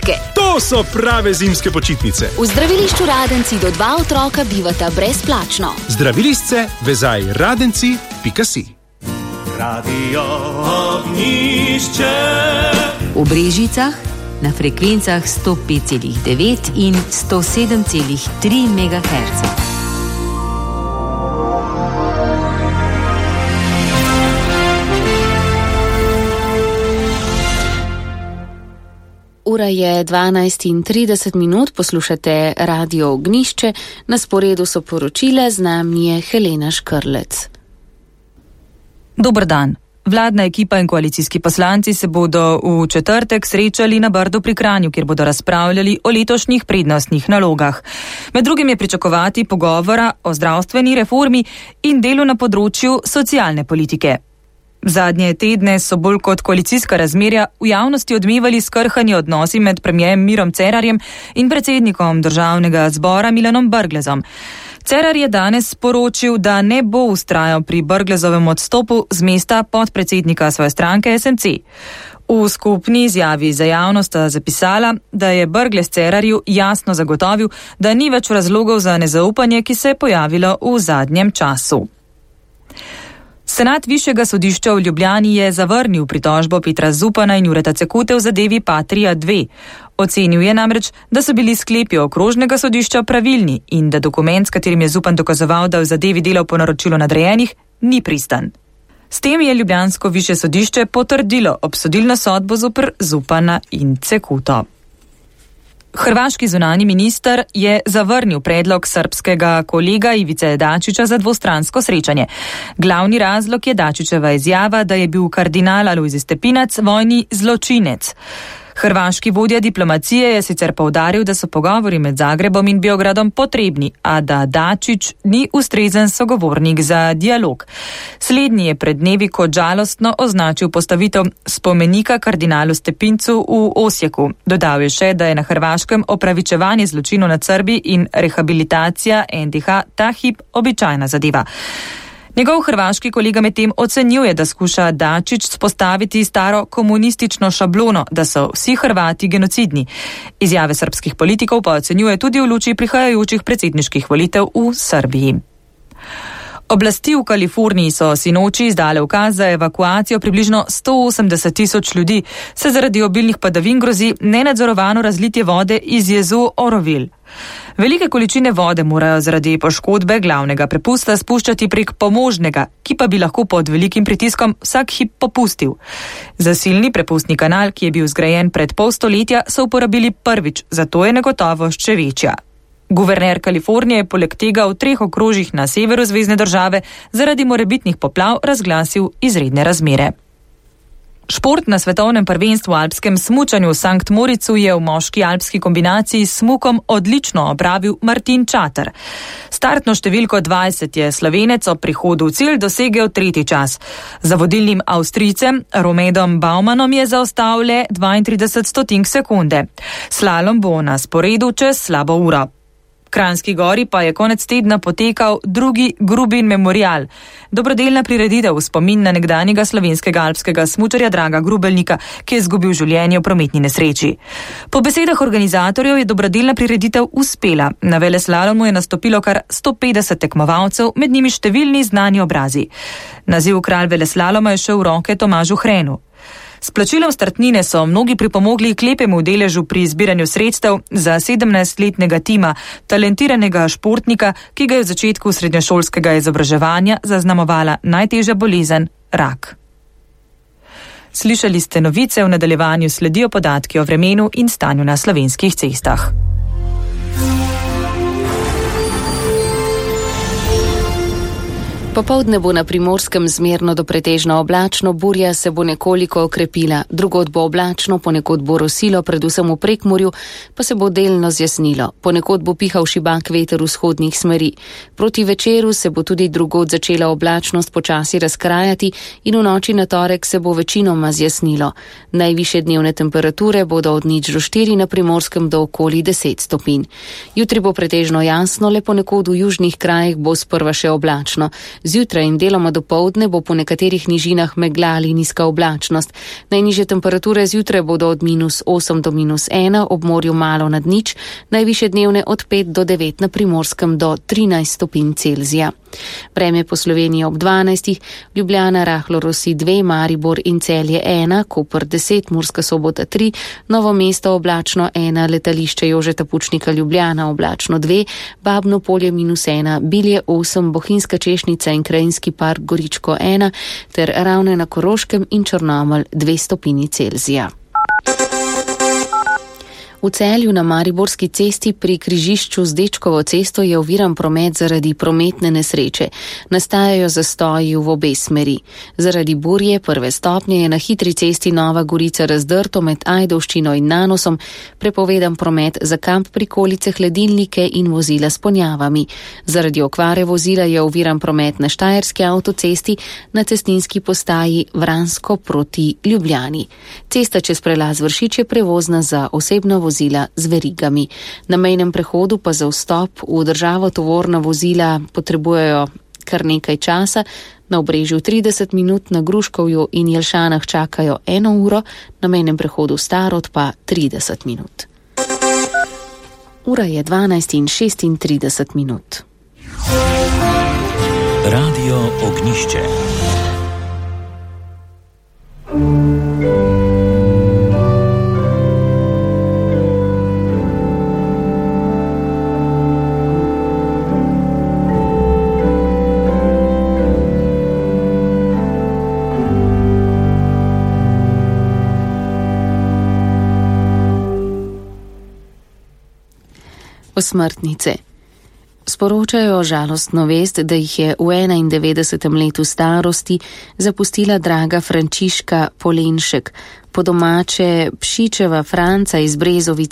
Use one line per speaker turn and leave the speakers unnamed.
To so prave zimske počitnice.
V zdravilišču Radenci do 2 otroka bivata brezplačno.
Zdravilišče vezaj radenci.si.
Radio Ognjišče.
V Brežicah na frekvencah 105,9 in 107,3 MHz.
Ura je 12:30, poslušate Radio Ognjišče, na sporedu so poročile, z nami je Helena Škrlec.
Dober dan. Vladna ekipa in koalicijski poslanci se bodo v četrtek srečali na Brdu pri Kranju, kjer bodo razpravljali o letošnjih prednostnih nalogah. Med drugim je pričakovati pogovora o zdravstveni reformi in delu na področju socialne politike. Zadnje tedne so bolj kot koalicijska razmerja v javnosti odmevali skrhani odnosi med premierjem Mirom Cerarjem in predsednikom državnega zbora Milanom Brglezom. Cerar je danes sporočil, da ne bo vztrajal pri Brglezovem odstopu z mesta podpredsednika svoje stranke SMC. V skupni izjavi za javnost sta zapisala, da je Brglez Cerarju jasno zagotovil, da ni več razlogov za nezaupanje, ki se je pojavilo v zadnjem času. Senat Višjega sodišča v Ljubljani je zavrnil pritožbo Petra Zupana in Jureta Cekute v zadevi Patria 2. Ocenil je namreč, da so bili sklepi okrožnega sodišča pravilni in da dokument, s katerim je Zupan dokazoval, da v zadevi delal po naročilu nadrejenih, ni pristan. S tem je ljubljansko višje sodišče potrdilo obsodilno sodbo zoper Zupana in Cekuto. Hrvaški zunani minister je zavrnil predlog srbskega kolega Ivice Dačića za dvostransko srečanje. Glavni razlog je Dačićeva izjava, da je bil kardinal Alojzij Stepinac vojni zločinec. Hrvaški vodja diplomacije je sicer poudaril, da so pogovori med Zagrebom in Beogradom potrebni, a da Dačić ni ustrezen sogovornik za dialog. Slednji je pred dnevi kot žalostno označil postavitev spomenika kardinalu Stepincu v Osijeku. Dodal je še, da je na Hrvaškem opravičevanje zločinov nad Srbi in rehabilitacija NDH ta hip običajna zadeva. Njegov hrvaški kolega medtem ocenjuje, da skuša Dačić spostaviti staro komunistično šablono, da so vsi Hrvati genocidni. Izjave srbskih politikov pa ocenjuje tudi v luči prihajajočih predsedniških volitev v Srbiji. Oblasti v Kaliforniji so sinoči izdale ukaz za evakuacijo približno 180,000 ljudi, se zaradi obilnih padavin grozi nenadzorovano razlitje vode iz jezu Oroville. Velike količine vode morajo zaradi poškodbe glavnega prepusta spuščati prek pomožnega, ki pa bi lahko pod velikim pritiskom vsak hip popustil. Zasilni prepustni kanal, ki je bil zgrajen pred pol stoletja, so uporabili prvič, zato je negotovost še večja. Guverner Kalifornije je poleg tega v 3 okrožjih na severu zvezne države zaradi morebitnih poplav razglasil izredne razmere. Šport na svetovnem prvenstvu v alpskem smučanju v Sankt Moricu je v moški alpski kombinaciji s smukom odlično opravil Martin Čater. Startno številko 20 je Slovenec ob prihodu v cilj dosegel 3. čas. Za vodilnim Avstrijcem Romedom Baumanom je zaostal le 32 stotink sekunde. Slalom bo na sporedu čez slabo uro. Kranjski Gori pa je konec tedna potekal drugi Grubin memorial. Dobrodelna prireditev v spomin na nekdanjega slovenskega alpskega smučarja Draga Grubelnika, ki je izgubil življenje v prometni nesreči. Po besedah organizatorjev je dobrodelna prireditev uspela. Na veleslalomu je nastopilo kar 150 tekmovalcev, med njimi številni znani obrazi. Naziv kralj veleslaloma je šel v roke Tomažu Hrenu. S plačilom startnine so mnogi pripomogli k lepemu deležu pri zbiranju sredstev za 17-letnega Tima, talentiranega športnika, ki ga je v začetku srednješolskega izobraževanja zaznamovala najtežja bolezen rak. Slišali ste novice, v nadaljevanju sledijo podatki o vremenu in stanju na slovenskih cestah.
Popoldne bo na Primorskem zmerno do pretežno oblačno, burja se bo nekoliko okrepila. Drugod bo oblačno, ponekod bo rosilo, predvsem v Prekmurju, pa se bo delno zjasnilo. Ponekod bo pihal šibak veter vzhodnih smeri. Proti večeru se bo tudi drugod začela oblačnost počasi razkrajati in v noči na torek se bo večinoma zjasnilo. Najvišje dnevne temperature bodo od 0 do 4, na Primorskem do okoli 10 stopinj. Jutri bo pretežno jasno, le ponekod v južnih krajih bo sprva še oblačno. Zjutraj in deloma dopoldne bo po nekaterih nižinah megla ali nizka oblačnost. Najnižje temperature zjutraj bodo od -8 do -1, ob morju malo nad nič, najvišje dnevne od 5 do 9, na Primorskem do 13 stopinj Celzija. Vreme po Sloveniji ob 12, Ljubljana rahlo rosi 2, Maribor in Celje 1, Koper 10, Murska Sobota 3, Novo mesto oblačno 1, letališče Jožeta Pučnika Ljubljana oblačno 2, Babno Polje -1, Bilje 8, Bohinjska Češnica in Krajinski park Goričko 1 ter Ravne na Koroškem in Črnomelj 2 stopinji Celzija. V Celju na Mariborski cesti pri križišču z Dečkovo cesto je oviran promet zaradi prometne nesreče. Nastajajo zastoji v obe smeri. Zaradi burje prve stopnje je na hitri cesti Nova Gorica razdrto med Ajdovščino in Nanosom, prepovedan promet za kamp prikolice, hladilnike in vozila s ponjavami. Zaradi okvare vozila je oviran promet na Štajerski avtocesti na cestninski postaji Vransko proti Ljubljani. Cesta čez prelaz Vršič je prevozna za osebna vozila z verigami. Na mejnem prehodu pa za vstop v državo tovorna vozila potrebujejo kar nekaj časa. Na Obrežju 30 minut, na Gruškovju in Jelšanah čakajo 1 uro, na mejnem prehodu Starod pa 30 minut. Ura je 12:36 minut.
Radio Ognišče.
Osmrtnice. Sporočajo žalostno vest, da jih je v 91. letu starosti zapustila draga Frančiška Polenšek, po domače Pšičeva Franca iz Brezovice